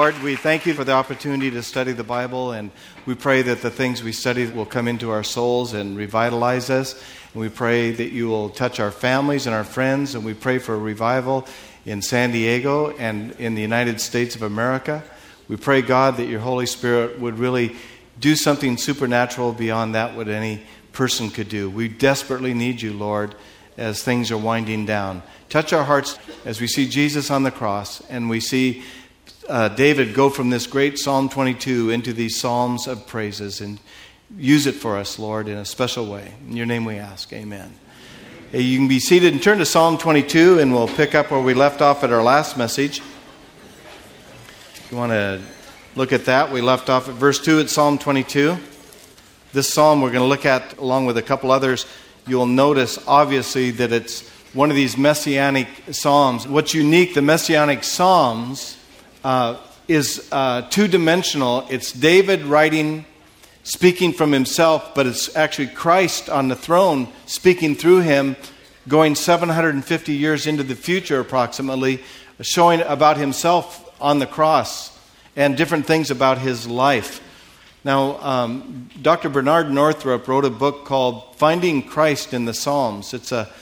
Lord, we thank you for the opportunity to study the Bible, and we pray that the things we study will come into our souls and revitalize us. And we pray that you will touch our families and our friends, and we pray for a revival in San Diego and in the United States of America. We pray, God, that your Holy Spirit would really do something supernatural beyond that what any person could do. We desperately need you, Lord, as things are winding down. Touch our hearts as we see Jesus on the cross and we see David go from this great Psalm 22 into these Psalms of praises, and use it for us, Lord, in a special way. In your name we ask, amen. Hey, you can be seated and turn to Psalm 22, and we'll pick up where we left off at our last message. If you want to look at that, we left off at verse 2 at Psalm 22. This psalm we're going to look at along with a couple others. You'll notice, obviously, that it's one of these messianic psalms. What's unique, the messianic psalms is two-dimensional. It's David writing, speaking from himself, but it's actually Christ on the throne speaking through him, going 750 years into the future approximately, showing about himself on the cross and different things about his life. Now, Dr. Bernard Northrup wrote a book called Finding Christ in the Psalms. It's a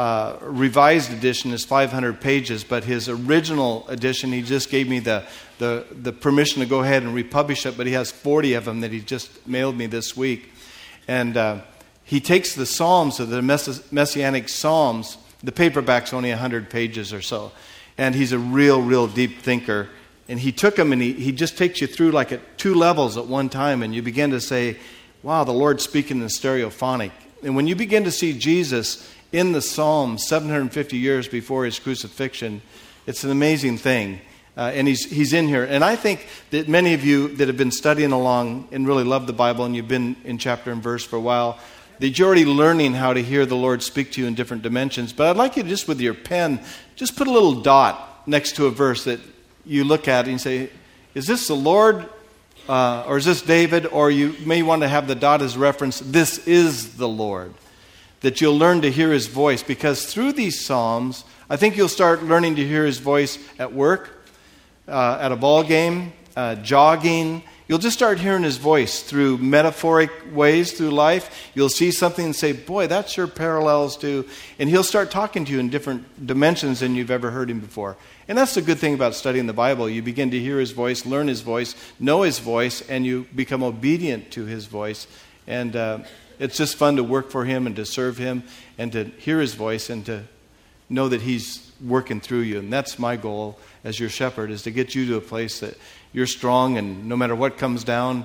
revised edition, is 500 pages, but his original edition, he just gave me the permission to go ahead and republish it, but he has 40 of them that he just mailed me this week. And he takes the Psalms, of the Messianic Psalms, the paperback's only 100 pages or so, and he's a real deep thinker. And he took them and he just takes you through like at two levels at one time, and you begin to say, wow, the Lord's speaking in stereophonic. And when you begin to see Jesus in the Psalms 750 years before his crucifixion, it's an amazing thing. And he's in here. And I think that many of you that have been studying along and really love the Bible, and you've been in chapter and verse for a while, that you're already learning how to hear the Lord speak to you in different dimensions. But I'd like you to just with your pen, just put a little dot next to a verse that you look at it and say, is this the Lord or is this David? Or you may want to have the dot as reference, this is the Lord. That you'll learn to hear his voice, because through these Psalms, I think you'll start learning to hear his voice at work, at a ball game, jogging. You'll just start hearing his voice through metaphoric ways through life. You'll see something and say, boy, that sure parallels to, and he'll start talking to you in different dimensions than you've ever heard him before. And that's the good thing about studying the Bible. You begin to hear his voice, learn his voice, know his voice, and you become obedient to his voice. And it's just fun to work for him and to serve him and to hear his voice and to know that he's working through you. And that's my goal as your shepherd, is to get you to a place that you're strong, and no matter what comes down,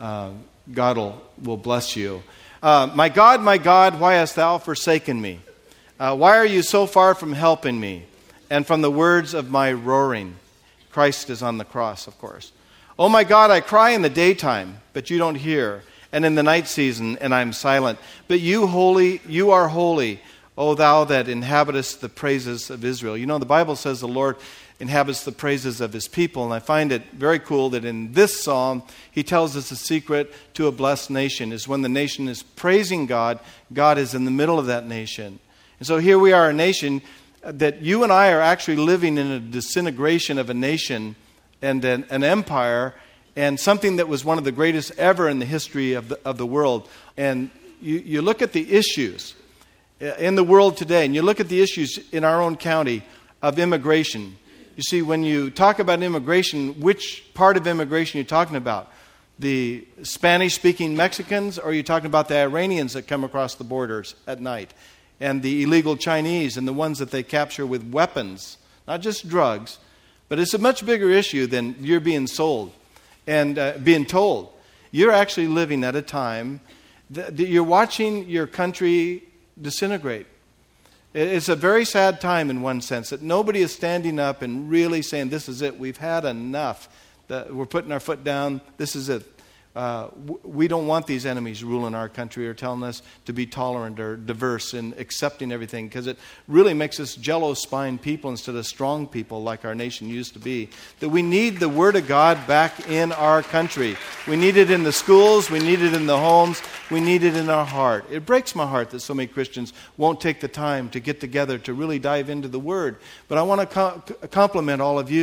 God will bless you. My God, why hast thou forsaken me? Why are you so far from helping me and from the words of my roaring? Christ is on the cross, of course. Oh my God, I cry in the daytime, but you don't hear, and in the night season, and I'm silent. But you are holy, O thou that inhabitest the praises of Israel. You know, the Bible says the Lord inhabits the praises of his people, and I find it very cool that in this psalm, he tells us the secret to a blessed nation is when the nation is praising God, God is in the middle of that nation. And so here we are, a nation that you and I are actually living in a disintegration of a nation and an empire, and something that was one of the greatest ever in the history of the world. And you look at the issues in the world today, and you look at the issues in our own county of immigration. You see, when you talk about immigration, which part of immigration are you talking about? The Spanish-speaking Mexicans, or are you talking about the Iranians that come across the borders at night? And the illegal Chinese and the ones that they capture with weapons, not just drugs. But it's a much bigger issue than you're being sold and being told. You're actually living at a time that you're watching your country disintegrate. It's a very sad time in one sense, that nobody is standing up and really saying, this is it, we've had enough. We're putting our foot down, this is it. We don't want these enemies ruling our country or telling us to be tolerant or diverse and accepting everything, because it really makes us jello-spined people instead of strong people like our nation used to be. That we need the Word of God back in our country. We need it in the schools, we need it in the homes, we need it in our heart. It breaks my heart that so many Christians won't take the time to get together to really dive into the Word. But I want to compliment all of you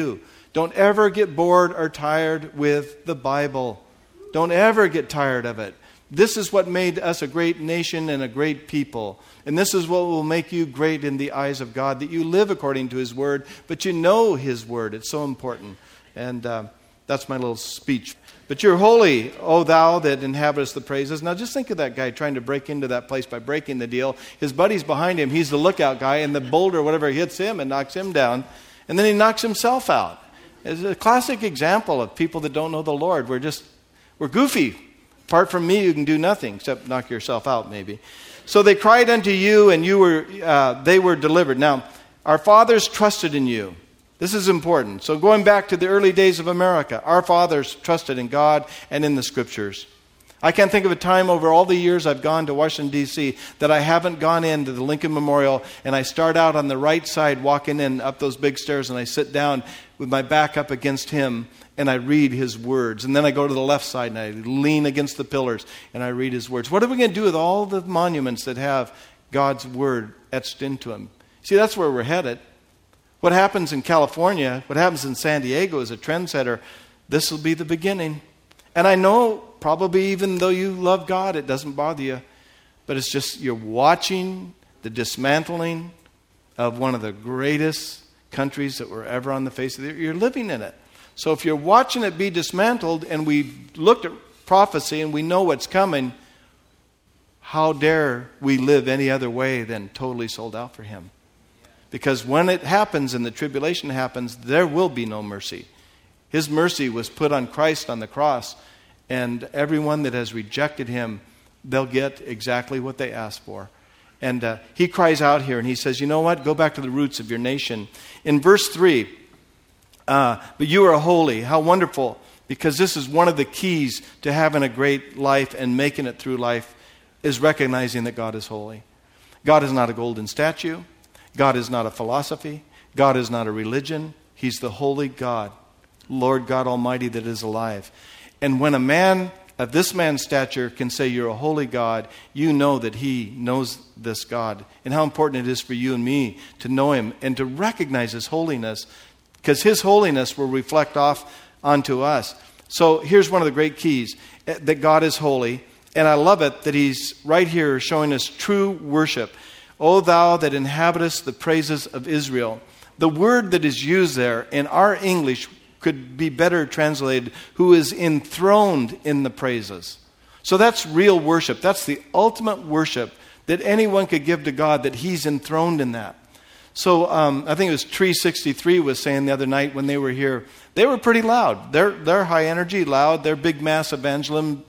Don't ever get bored or tired with the Bible. Don't ever get tired of it. This is what made us a great nation and a great people. And this is what will make you great in the eyes of God, that you live according to His Word, but you know His Word. It's so important. And that's my little speech. But you're holy, O thou that inhabitest the praises. Now just think of that guy trying to break into that place by breaking the deal. His buddy's behind him. He's the lookout guy, and the boulder or whatever hits him and knocks him down. And then he knocks himself out. It's a classic example of people that don't know the Lord. We're goofy. Apart from me, you can do nothing except knock yourself out, maybe. So they cried unto you, and they were delivered. Now, our fathers trusted in you. This is important. So going back to the early days of America, our fathers trusted in God and in the Scriptures. I can't think of a time over all the years I've gone to Washington, D.C., that I haven't gone into the Lincoln Memorial, and I start out on the right side walking in up those big stairs, and I sit down with my back up against him, and I read his words. And then I go to the left side, and I lean against the pillars, and I read his words. What are we going to do with all the monuments that have God's Word etched into them? See, that's where we're headed. What happens in California, what happens in San Diego is a trendsetter. This will be the beginning. And I know, probably even though you love God, it doesn't bother you. But it's just you're watching the dismantling of one of the greatest countries that were ever on the face of the earth. You're living in it. So if you're watching it be dismantled, and we looked at prophecy and we know what's coming, how dare we live any other way than totally sold out for Him? Because when it happens and the tribulation happens, there will be no mercy. His mercy was put on Christ on the cross, and everyone that has rejected Him, they'll get exactly what they asked for. And he cries out here, and he says, you know what? Go back to the roots of your nation. In verse 3, but you are holy. How wonderful, because this is one of the keys to having a great life and making it through life, is recognizing that God is holy. God is not a golden statue. God is not a philosophy. God is not a religion. He's the holy God, Lord God Almighty that is alive. And when a man of this man's stature can say you're a holy God, you know that He knows this God, and how important it is for you and me to know Him and to recognize His holiness, because His holiness will reflect off onto us. So here's one of the great keys, that God is holy. And I love it that He's right here showing us true worship. O thou that inhabitest the praises of Israel. The word that is used there in our English could be better translated, who is enthroned in the praises. So that's real worship. That's the ultimate worship that anyone could give to God, that He's enthroned in that. So I think it was Tree 63 was saying the other night when they were here, they were pretty loud. They're high energy, loud. They're big mass evangelism,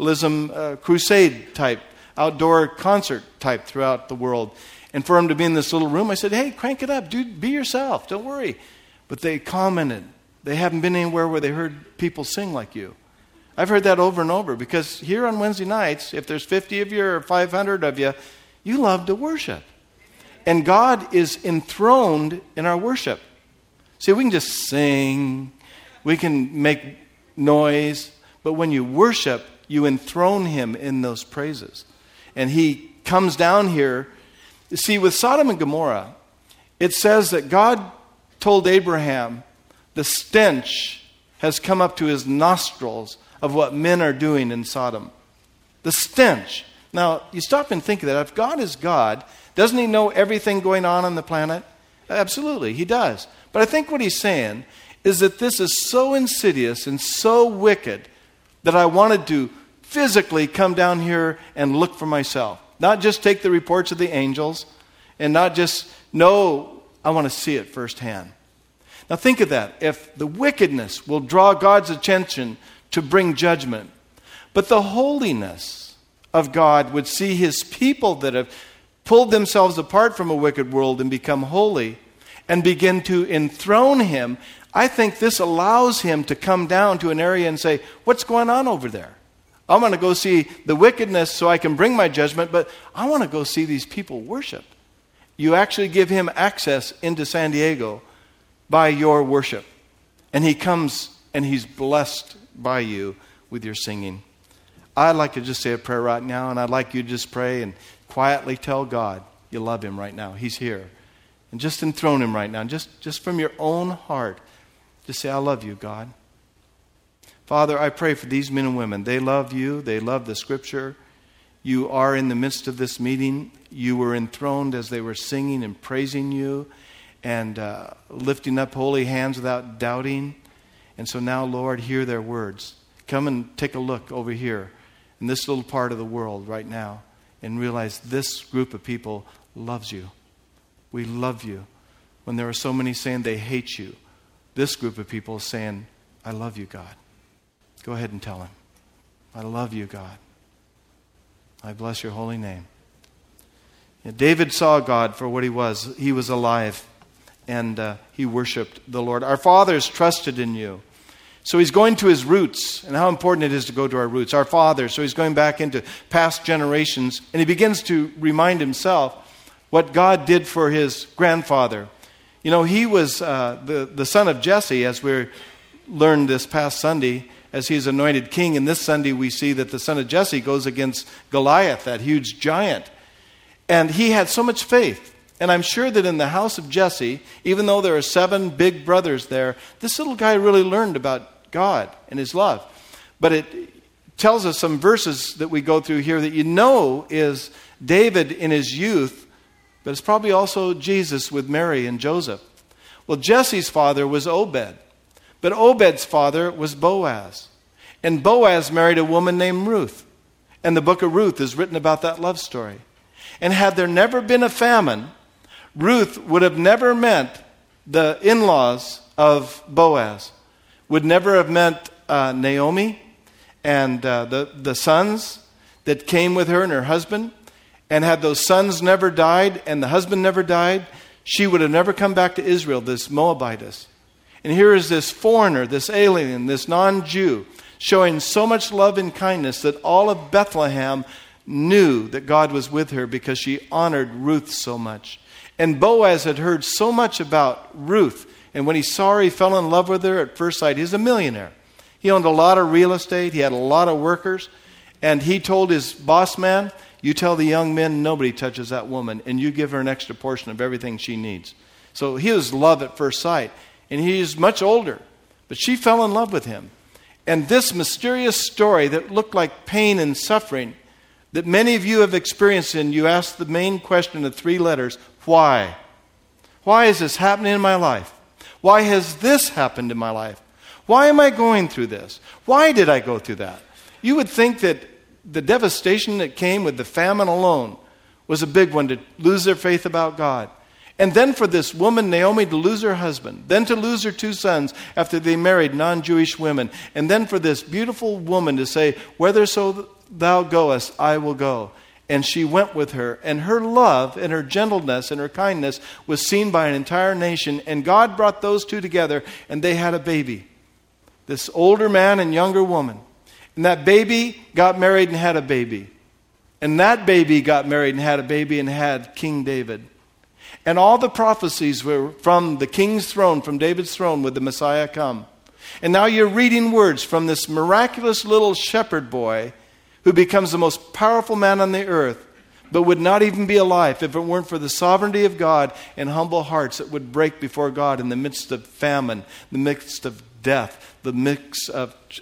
crusade type, outdoor concert type throughout the world. And for them to be in this little room, I said, hey, crank it up. Dude, be yourself. Don't worry. But they commented. They haven't been anywhere where they heard people sing like you. I've heard that over and over, because here on Wednesday nights, if there's 50 of you or 500 of you, you love to worship. And God is enthroned in our worship. See, we can just sing. We can make noise. But when you worship, you enthrone Him in those praises. And He comes down here. See, with Sodom and Gomorrah, it says that God told Abraham, the stench has come up to his nostrils of what men are doing in Sodom. The stench. Now, you stop and think of that. If God is God, doesn't He know everything going on the planet? Absolutely, He does. But I think what He's saying is that this is so insidious and so wicked that I wanted to physically come down here and look for myself. Not just take the reports of the angels, and not just know, I want to see it firsthand. Now think of that. If the wickedness will draw God's attention to bring judgment, but the holiness of God would see His people that have pulled themselves apart from a wicked world and become holy and begin to enthrone Him, I think this allows Him to come down to an area and say, what's going on over there? I want to go see the wickedness so I can bring my judgment, but I want to go see these people worship. You actually give Him access into San Diego by your worship. And He comes and He's blessed by you with your singing. I'd like to just say a prayer right now, and I'd like you to just pray and quietly tell God you love Him right now. He's here. And just enthrone Him right now. Just from your own heart. to say, I love you, God. Father, I pray for these men and women. They love you. They love the Scripture. You are in the midst of this meeting. You were enthroned as they were singing and praising you and lifting up holy hands without doubting. And so now, Lord, hear their words. Come and take a look over here in this little part of the world right now and realize this group of people loves you. We love you. When there are so many saying they hate you, this group of people is saying, I love you, God. Go ahead and tell him, I love you, God. I bless your holy name. Yeah, David saw God for what he was. He was alive, and he worshiped the Lord. Our fathers trusted in you. So he's going to his roots, and how important it is to go to our roots. Our fathers, so he's going back into past generations, and he begins to remind himself what God did for his grandfather. You know, he was the son of Jesse, as we learned this past Sunday, as he's anointed king. And this Sunday we see that the son of Jesse goes against Goliath, that huge giant. And he had so much faith. And I'm sure that in the house of Jesse, even though there are 7 big brothers there, this little guy really learned about God and his love. But it tells us some verses that we go through here that you know is David in his youth, but it's probably also Jesus with Mary and Joseph. Well, Jesse's father was Obed. But Obed's father was Boaz. And Boaz married a woman named Ruth. And the book of Ruth is written about that love story. And had there never been a famine, Ruth would have never met the in-laws of Boaz. Would never have met Naomi and the sons that came with her and her husband. And had those sons never died and the husband never died, she would have never come back to Israel, this Moabitess. And here is this foreigner, this alien, this non-Jew, showing so much love and kindness that all of Bethlehem knew that God was with her because she honored Ruth so much. And Boaz had heard so much about Ruth. And when he saw her, he fell in love with her at first sight. He's a millionaire. He owned a lot of real estate. He had a lot of workers. And he told his boss man, you tell the young men nobody touches that woman, and you give her an extra portion of everything she needs. So he was love at first sight. And he's much older, but she fell in love with him. And this mysterious story that looked like pain and suffering that many of you have experienced, and you ask the main question of 3 letters, why? Why is this happening in my life? Why has this happened in my life? Why am I going through this? Why did I go through that? You would think that the devastation that came with the famine alone was a big one, to lose their faith about God. And then for this woman, Naomi, to lose her husband. Then to lose her 2 sons after they married non-Jewish women. And then for this beautiful woman to say, whither so thou goest, I will go. And she went with her. And her love and her gentleness and her kindness was seen by an entire nation. And God brought those 2 together and they had a baby. This older man and younger woman. And that baby got married and had a baby. And that baby got married and had a baby and had King David. And all the prophecies were from the king's throne, from David's throne, would the Messiah come. And now you're reading words from this miraculous little shepherd boy who becomes the most powerful man on the earth, but would not even be alive if it weren't for the sovereignty of God and humble hearts that would break before God in the midst of famine, the midst of death, the midst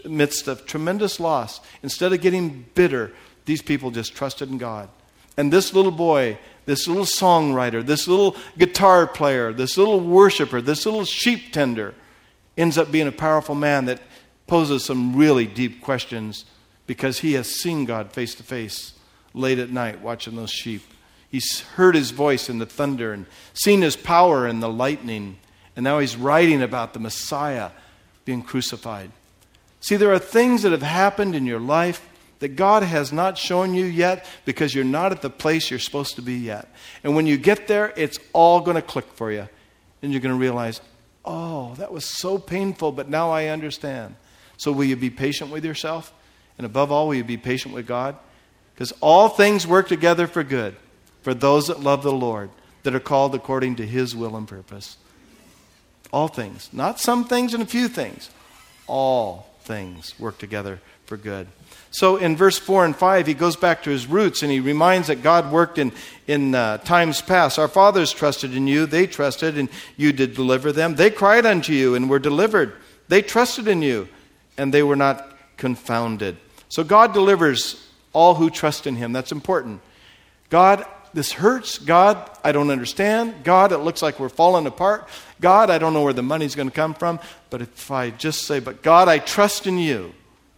of tremendous loss. Instead of getting bitter, these people just trusted in God. And this little boy, this little songwriter, this little guitar player, this little worshiper, this little sheep tender ends up being a powerful man that poses some really deep questions because he has seen God face to face late at night watching those sheep. He's heard his voice in the thunder and seen his power in the lightning. And now he's writing about the Messiah being crucified. See, there are things that have happened in your life that God has not shown you yet because you're not at the place you're supposed to be yet. And when you get there, it's all going to click for you. And you're going to realize, oh, that was so painful, but now I understand. So will you be patient with yourself? And above all, will you be patient with God? Because all things work together for good for those that love the Lord, that are called according to His will and purpose. All things. Not some things and a few things. All things work together for good. So in verse 4 and 5, he goes back to his roots and he reminds that God worked in times past. Our fathers trusted in you. They trusted and you did deliver them. They cried unto you and were delivered. They trusted in you and they were not confounded. So God delivers all who trust in him. That's important. God, this hurts. God, I don't understand. God, it looks like we're falling apart. God, I don't know where the money's going to come from. But if I just say, but God, I trust in you.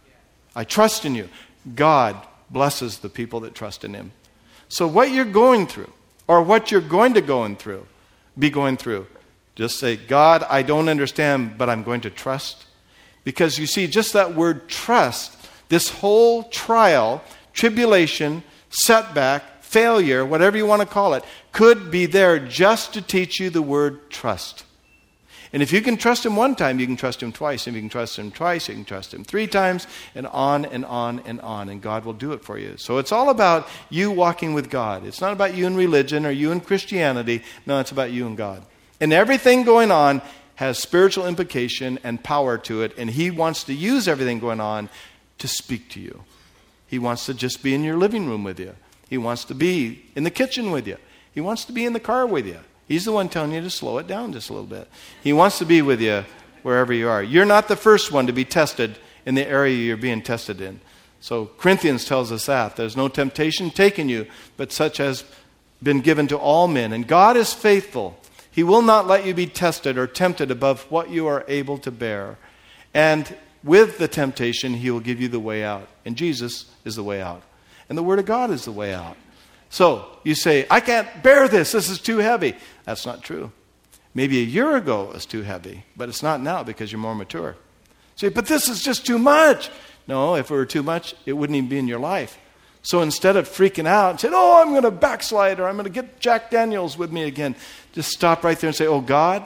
I trust in you. God blesses the people that trust in him. So what you're going through, or what you're going to be going through, just say, God, I don't understand, but I'm going to trust. Because you see, just that word trust, this whole trial, tribulation, setback, failure, whatever you want to call it, could be there just to teach you the word trust. And if you can trust him one time, you can trust him twice. If you can trust him twice, you can trust him 3 times, and on and on and on. And God will do it for you. So it's all about you walking with God. It's not about you in religion or you in Christianity. No, it's about you and God. And everything going on has spiritual implication and power to it. And he wants to use everything going on to speak to you. He wants to just be in your living room with you. He wants to be in the kitchen with you. He wants to be in the car with you. He's the one telling you to slow it down just a little bit. He wants to be with you wherever you are. You're not the first one to be tested in the area you're being tested in. So Corinthians tells us that. There's no temptation taken you, but such has been given to all men. And God is faithful. He will not let you be tested or tempted above what you are able to bear. And with the temptation, he will give you the way out. And Jesus is the way out. And the Word of God is the way out. So you say, I can't bear this. This is too heavy. That's not true. Maybe a year ago it was too heavy, but it's not now because you're more mature. Say, but this is just too much. No, if it were too much, it wouldn't even be in your life. So instead of freaking out and saying, oh, I'm going to backslide or I'm going to get Jack Daniels with me again, just stop right there and say, oh, God,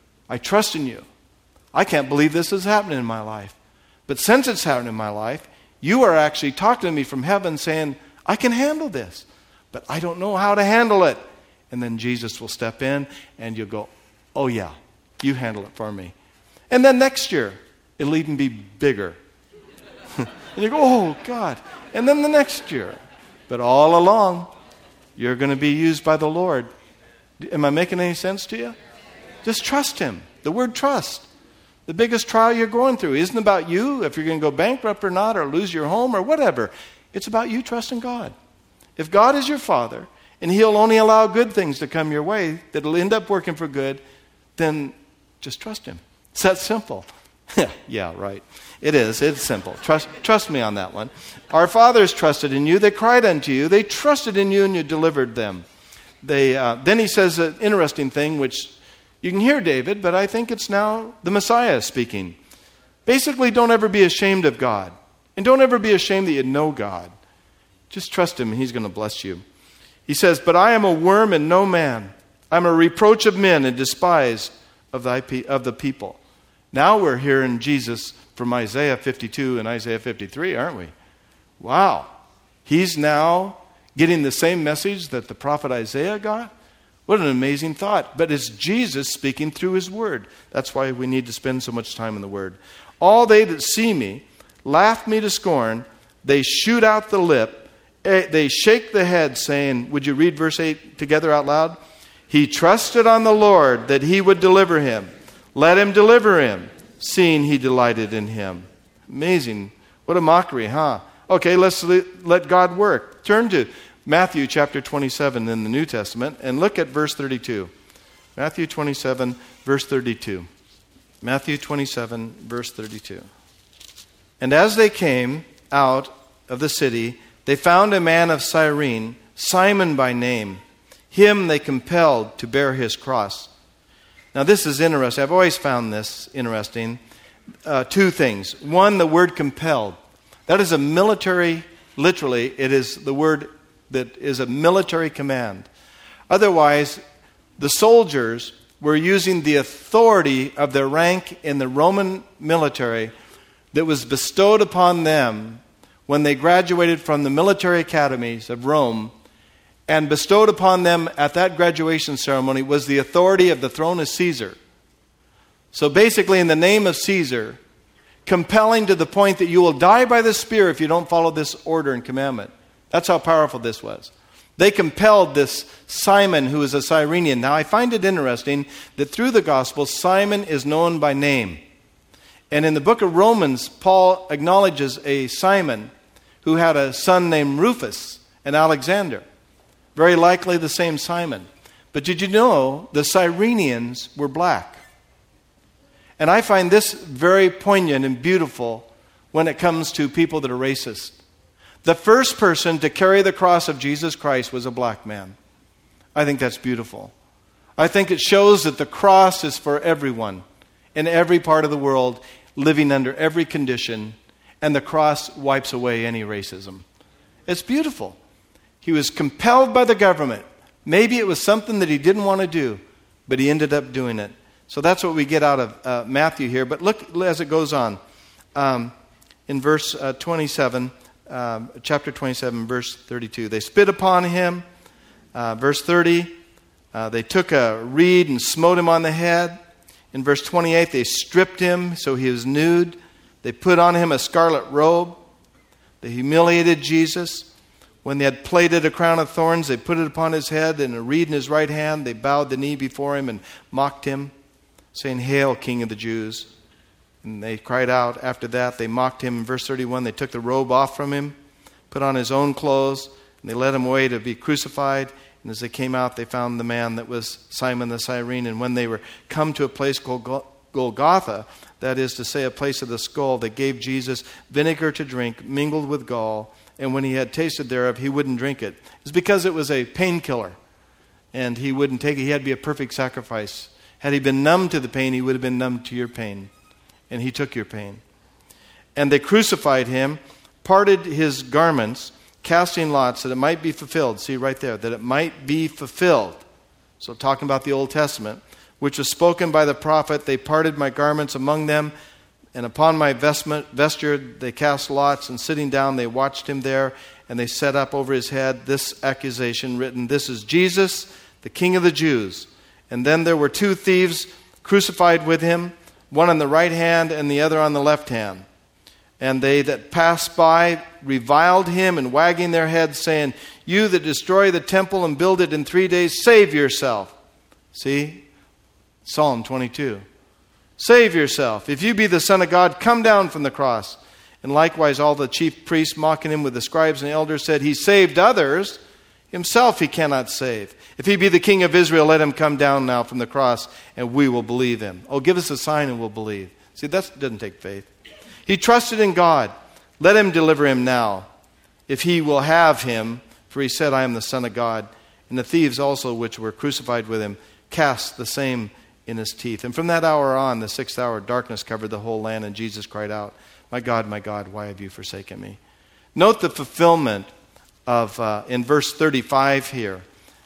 I trust in you. I can't believe this is happening in my life. But since it's happening in my life, you are actually talking to me from heaven saying, I can handle this. But I don't know how to handle it. And then Jesus will step in and you'll go, oh yeah, you handle it for me. And then next year, it'll even be bigger. And you go, oh God. And then the next year. But all along, you're going to be used by the Lord. Am I making any sense to you? Just trust him. The word trust. The biggest trial you're going through isn't about you, if you're going to go bankrupt or not, or lose your home or whatever. It's about you trusting God. If God is your Father, and he'll only allow good things to come your way that'll end up working for good, then just trust him. It's that simple. Yeah, right. It is. It's simple. Trust me on that one. Our fathers trusted in you. They cried unto you. They trusted in you and you delivered them. Then he says an interesting thing, which you can hear David, but I think it's now the Messiah speaking. Basically, don't ever be ashamed of God. And don't ever be ashamed that you know God. Just trust him and he's going to bless you. He says, but I am a worm and no man. I'm a reproach of men and despised of the people. Now we're hearing Jesus from Isaiah 52 and Isaiah 53, aren't we? Wow. He's now getting the same message that the prophet Isaiah got? What an amazing thought. But it's Jesus speaking through his word. That's why we need to spend so much time in the word. All they that see me laugh me to scorn. They shoot out the lip. They shake the head, saying, would you read verse 8 together out loud? He trusted on the Lord that he would deliver him. Let him deliver him, seeing he delighted in him. Amazing. What a mockery, huh? Okay, let's let God work. Turn to Matthew chapter 27 in the New Testament and look at verse 32. Matthew 27, verse 32. Matthew 27, verse 32. And as they came out of the city, they found a man of Cyrene, Simon by name. Him they compelled to bear his cross. Now this is interesting. I've always found this interesting. 2 things. One, the word compelled. That is a military, literally, it is the word that is a military command. Otherwise, the soldiers were using the authority of their rank in the Roman military that was bestowed upon them when they graduated from the military academies of Rome, and bestowed upon them at that graduation ceremony was the authority of the throne of Caesar. So basically, in the name of Caesar, compelling to the point that you will die by the spear if you don't follow this order and commandment. That's how powerful this was. They compelled this Simon, who is a Cyrenian. Now, I find it interesting that through the gospel, Simon is known by name. And in the book of Romans, Paul acknowledges a Simon who had a son named Rufus and Alexander. Very likely the same Simon. But did you know the Cyrenians were black? And I find this very poignant and beautiful when it comes to people that are racist. The first person to carry the cross of Jesus Christ was a black man. I think that's beautiful. I think it shows that the cross is for everyone in every part of the world, living under every condition, and the cross wipes away any racism. It's beautiful. He was compelled by the government. Maybe it was something that he didn't want to do, but he ended up doing it. So that's what we get out of Matthew here. But look as it goes on. In verse 27, chapter 27, verse 32. They spit upon him. Verse 30, they took a reed and smote him on the head. In verse 28, they stripped him so he was nude. They put on him a scarlet robe. They humiliated Jesus. When they had plaited a crown of thorns, they put it upon his head and a reed in his right hand. They bowed the knee before him and mocked him, saying, "Hail, King of the Jews." And they cried out. After that, they mocked him. In verse 31, they took the robe off from him, put on his own clothes, and they led him away to be crucified. And as they came out, they found the man that was Simon the Cyrene. And when they were come to a place called Golgotha, that is to say, a place of the skull, they gave Jesus vinegar to drink, mingled with gall. And when he had tasted thereof, he wouldn't drink it. It's because it was a painkiller, and he wouldn't take it. He had to be a perfect sacrifice. Had he been numb to the pain, he would have been numb to your pain. And he took your pain. And they crucified him, parted his garments, casting lots that it might be fulfilled. See right there, that it might be fulfilled. So talking about the Old Testament, which was spoken by the prophet, they parted my garments among them, and upon my vesture they cast lots, and sitting down they watched him there, and they set up over his head this accusation written, "This is Jesus, the King of the Jews." And then there were two thieves crucified with him, one on the right hand and the other on the left hand. And they that passed by reviled him, and wagging their heads, saying, "You that destroy the temple and build it in 3 days, save yourself." See? Psalm 22. Save yourself. If you be the Son of God, come down from the cross. And likewise all the chief priests, mocking him with the scribes and elders, said, "He saved others. Himself he cannot save. If he be the King of Israel, let him come down now from the cross, and we will believe him." Oh, give us a sign and we'll believe. See, that doesn't take faith. He trusted in God. Let him deliver him now, if he will have him. For he said, "I am the Son of God." And the thieves also, which were crucified with him, cast the same in his teeth. And from that hour on, the 6th hour, darkness covered the whole land, and Jesus cried out, my God, why have you forsaken me?" Note the fulfillment of, in verse 35 here,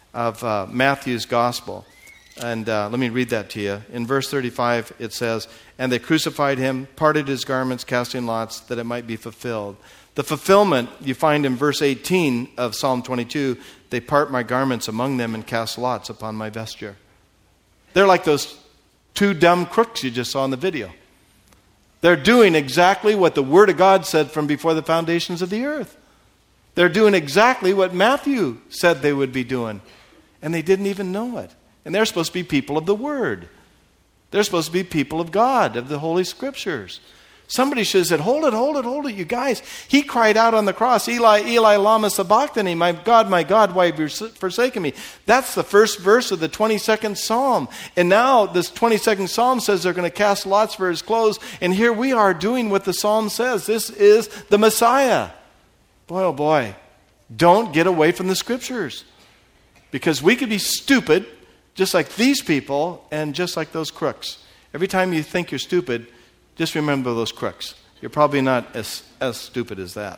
of Matthew's gospel. And let me read that to you. In verse 35, it says, "And they crucified him, parted his garments, casting lots, that it might be fulfilled." The fulfillment you find in verse 18 of Psalm 22, "They part my garments among them and cast lots upon my vesture." They're like those two dumb crooks you just saw in the video. They're doing exactly what the Word of God said from before the foundations of the earth. They're doing exactly what Matthew said they would be doing. And they didn't even know it. And they're supposed to be people of the Word. They're supposed to be people of God, of the Holy Scriptures. Somebody should have said, hold it, you guys. He cried out on the cross, "Eli, Eli, lama sabachthani, my God, why have you forsaken me?" That's the first verse of the 22nd Psalm. And now this 22nd Psalm says they're going to cast lots for his clothes. And here we are doing what the Psalm says. This is the Messiah. Boy, oh boy, don't get away from the Scriptures. Because we could be stupid, just like these people, and just like those crooks. Every time you think you're stupid, just remember those crooks. You're probably not as stupid as that.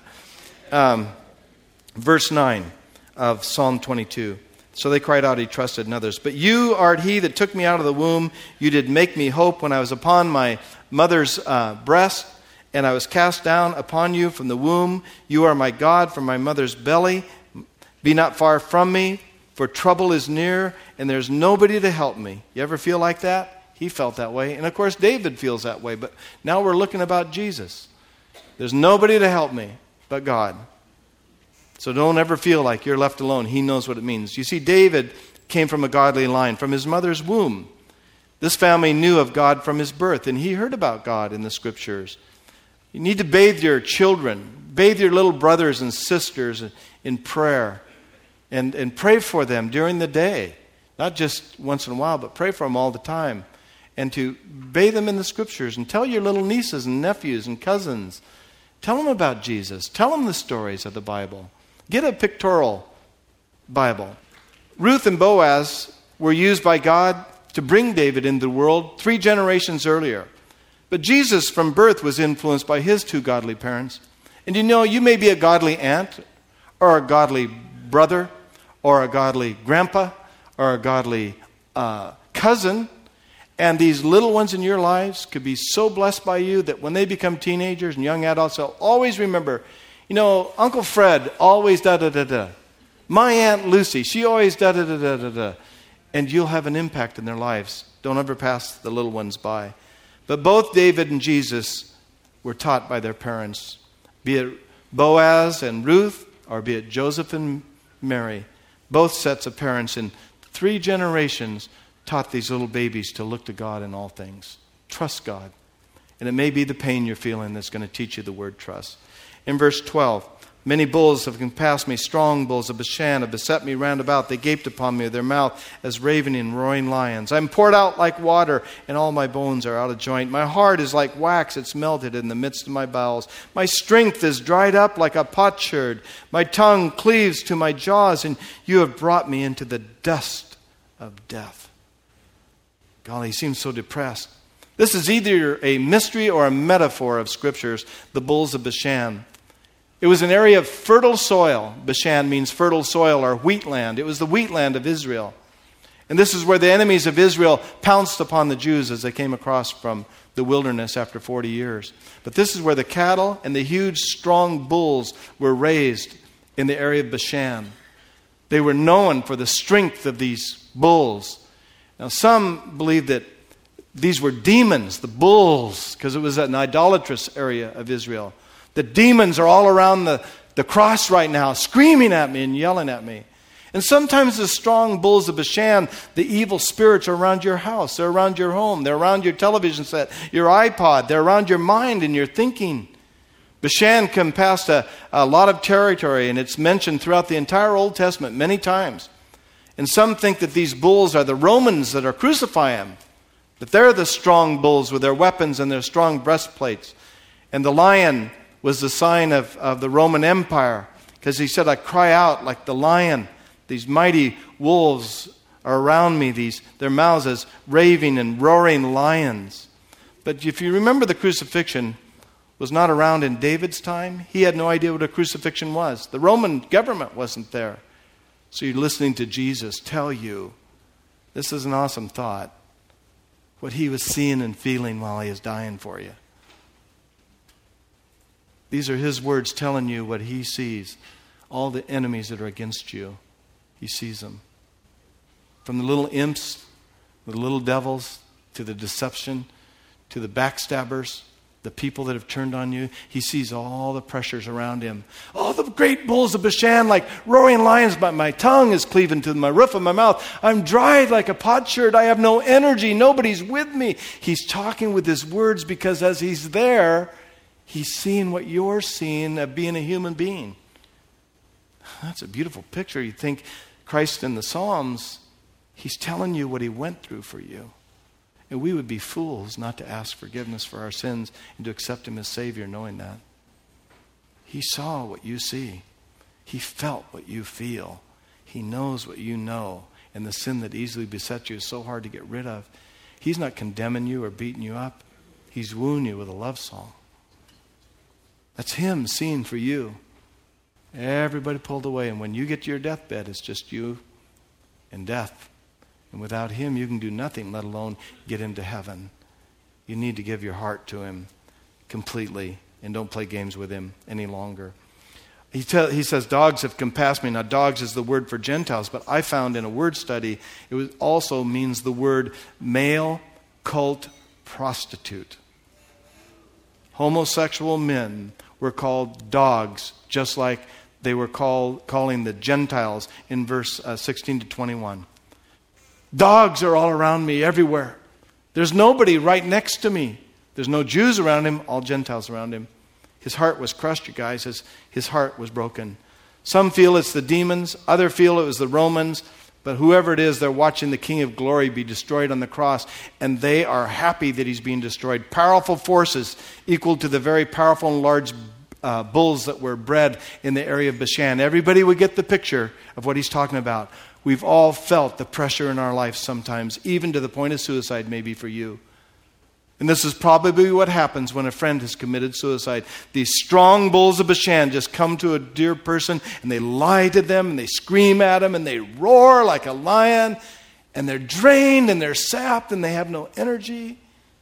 Verse 9 of Psalm 22. "So they cried out, he trusted in others. But you art he that took me out of the womb. You did make me hope when I was upon my mother's breast. And I was cast down upon you from the womb. You are my God from my mother's belly. Be not far from me, for trouble is near, and there's nobody to help me." You ever feel like that? He felt that way. And of course, David feels that way. But now we're looking about Jesus. There's nobody to help me but God. So don't ever feel like you're left alone. He knows what it means. You see, David came from a godly line, from his mother's womb. This family knew of God from his birth, and he heard about God in the Scriptures. You need to bathe your children, bathe your little brothers and sisters in prayer, and pray for them during the day. Not just once in a while, but pray for them all the time. And to bathe them in the Scriptures, and tell your little nieces and nephews and cousins. Tell them about Jesus. Tell them the stories of the Bible. Get a pictorial Bible. Ruth and Boaz were used by God to bring David into the world 3 generations earlier. But Jesus from birth was influenced by his 2 godly parents. And you may be a godly aunt, or a godly brother, or a godly grandpa, or a godly cousin. And these little ones in your lives could be so blessed by you that when they become teenagers and young adults, they'll always remember, Uncle Fred always da-da-da-da. My Aunt Lucy, she always da-da-da-da-da-da. And you'll have an impact in their lives. Don't ever pass the little ones by. But both David and Jesus were taught by their parents, be it Boaz and Ruth, or be it Joseph and Mary. Both sets of parents in 3 generations taught these little babies to look to God in all things. Trust God. And it may be the pain you're feeling that's going to teach you the word trust. In verse 12, many bulls have compassed me, strong bulls of Bashan have beset me round about. They gaped upon me with their mouth as ravening and roaring lions. I'm poured out like water, and all my bones are out of joint. My heart is like wax, it's melted in the midst of my bowels. My strength is dried up like a potsherd. My tongue cleaves to my jaws, and you have brought me into the dust of death. Golly, he seems so depressed. This is either a mystery or a metaphor of Scriptures, the bulls of Bashan. It was an area of fertile soil. Bashan means fertile soil or wheatland. It was the wheatland of Israel. And this is where the enemies of Israel pounced upon the Jews as they came across from the wilderness after 40 years. But this is where the cattle and the huge, strong bulls were raised in the area of Bashan. They were known for the strength of these bulls. Now, some believe that these were demons, the bulls, because it was an idolatrous area of Israel. The demons are all around the cross right now, screaming at me and yelling at me. And sometimes the strong bulls of Bashan, the evil spirits, are around your house. They're around your home. They're around your television set, your iPod. They're around your mind and your thinking. Bashan compassed a lot of territory, and it's mentioned throughout the entire Old Testament many times. And some think that these bulls are the Romans that are crucifying him. That they're the strong bulls with their weapons and their strong breastplates. And the lion was the sign of the Roman Empire. Because he said, I cry out like the lion. These mighty wolves are around me. Their mouths as raving and roaring lions. But if you remember, the crucifixion was not around in David's time. He had no idea what a crucifixion was. The Roman government wasn't there. So you're listening to Jesus tell you, this is an awesome thought, what he was seeing and feeling while he was dying for you. These are his words telling you what he sees. All the enemies that are against you, he sees them. From the little imps, the little devils, to the deception, to the backstabbers, the people that have turned on you. He sees all the pressures around him. All the great bulls of Bashan like roaring lions, but my tongue is cleaving to my roof of my mouth. I'm dried like a potsherd. I have no energy. Nobody's with me. He's talking with his words because as he's there, he's seeing what you're seeing of being a human being. That's a beautiful picture. You think Christ in the Psalms, he's telling you what he went through for you. And we would be fools not to ask forgiveness for our sins and to accept him as Savior knowing that. He saw what you see. He felt what you feel. He knows what you know. And the sin that easily besets you is so hard to get rid of. He's not condemning you or beating you up. He's wooing you with a love song. That's him seeing for you. Everybody pulled away. And when you get to your deathbed, it's just you and death. And without him, you can do nothing, let alone get into heaven. You need to give your heart to him completely and don't play games with him any longer. He says, dogs have compassed me. Now, dogs is the word for Gentiles, but I found in a word study, also means the word male cult prostitute. Homosexual men were called dogs, just like they were calling the Gentiles in verse 16 to 21. Dogs are all around me everywhere. There's nobody right next to me. There's no Jews around him, all Gentiles around him. His heart was crushed, you guys. His heart was broken. Some feel it's the demons. Others feel it was the Romans. But whoever it is, they're watching the King of Glory be destroyed on the cross. And they are happy that he's being destroyed. Powerful forces equal to the very powerful and large bulls that were bred in the area of Bashan. Everybody would get the picture of what he's talking about. We've all felt the pressure in our life sometimes, even to the point of suicide maybe for you. And this is probably what happens when a friend has committed suicide. These strong bulls of Bashan just come to a dear person and they lie to them and they scream at them and they roar like a lion and they're drained and they're sapped and they have no energy.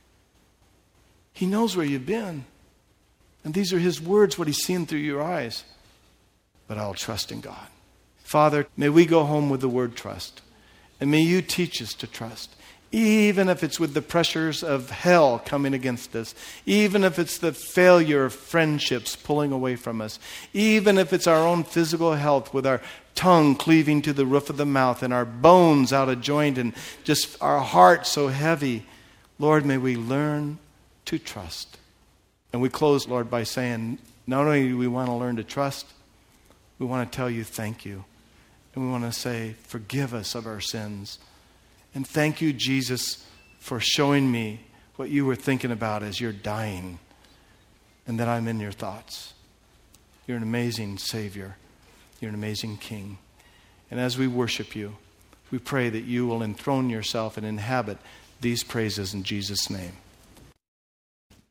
He knows where you've been. And these are his words, what he's seen through your eyes. But I'll trust in God. Father, may we go home with the word trust. And may you teach us to trust. Even if it's with the pressures of hell coming against us. Even if it's the failure of friendships pulling away from us. Even if it's our own physical health with our tongue cleaving to the roof of the mouth and our bones out of joint and just our heart so heavy. Lord, may we learn to trust. And we close, Lord, by saying, not only do we want to learn to trust, we want to tell you thank you. And we want to say, forgive us of our sins. And thank you, Jesus, for showing me what you were thinking about as you're dying and that I'm in your thoughts. You're an amazing Savior. You're an amazing King. And as we worship you, we pray that you will enthrone yourself and inhabit these praises in Jesus' name.